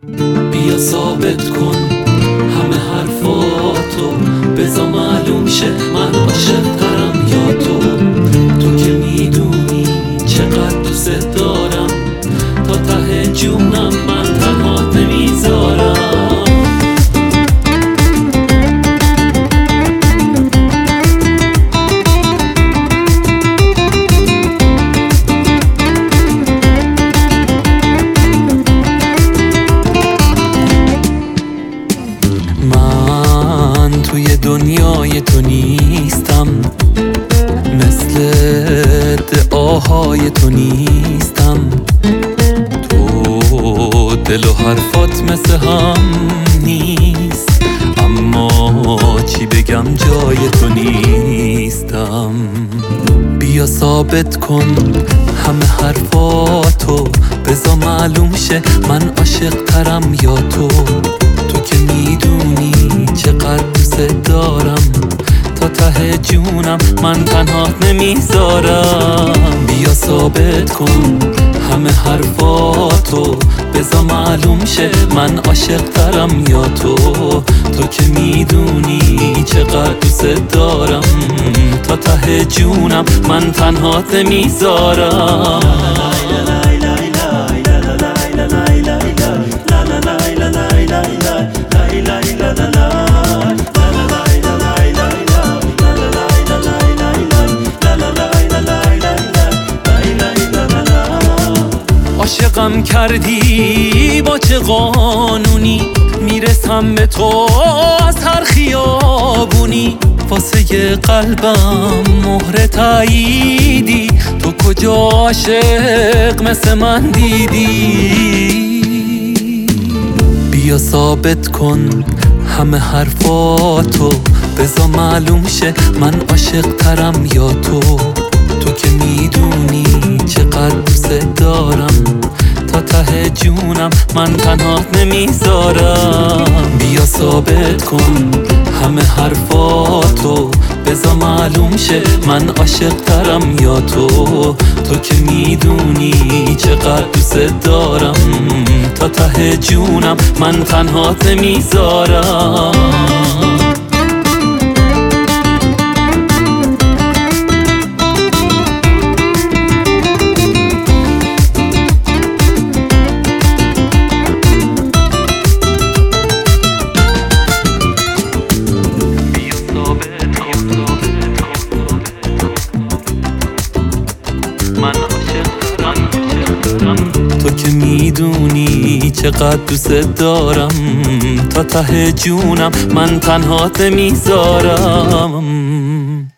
بیا ثابت کن همه حرفاتو، بزا معلوم شه من عاشق‌ترم یا تو. تو که میدونی چقدر دوست دارم، تا ته جونم من تنهات نمیذارم. من توی دنیای تو نیستم، مثل دعاهای تو نیستم. تو دل و حرفات مثل هم نیست، اما چی بگم جای تو نیستم. بیا ثابت کن همه حرفاتو، بزا معلوم شه من عاشق‌ترم یا تو. تو که میدونی چقدر دوست دارم، تا ته جونم من تنهات نمیذارم. بیا ثابت کن همه حرفاتو، بزا معلوم شه من عاشق‌ترم یا تو. تو که میدونی چقدر دوست دارم، تا ته جونم من تنهات نمیذارم. عاشقم کردی با چه قانونی، میرسم به تو از هر خیابونی. واسه قلبم مهر تاییدی، تو کجا عاشق مثل من دیدی؟ بیا ثابت کن همه حرفاتو، بزا معلوم شه من عاشق‌ترم یا تو. تو که میدونی چقدر دوست دارم، تا ته جونم من تنهات نمیذارم. بیا ثابت کن همه حرفاتو، بزا معلوم شه من عاشق‌ترم یا تو. تو که میدونی چقدر دوست دارم، تا ته جونم من تنهات نمیذارم. تو که میدونی چقدر دوست دارم، تا ته جونم من تنهات نمیذارم.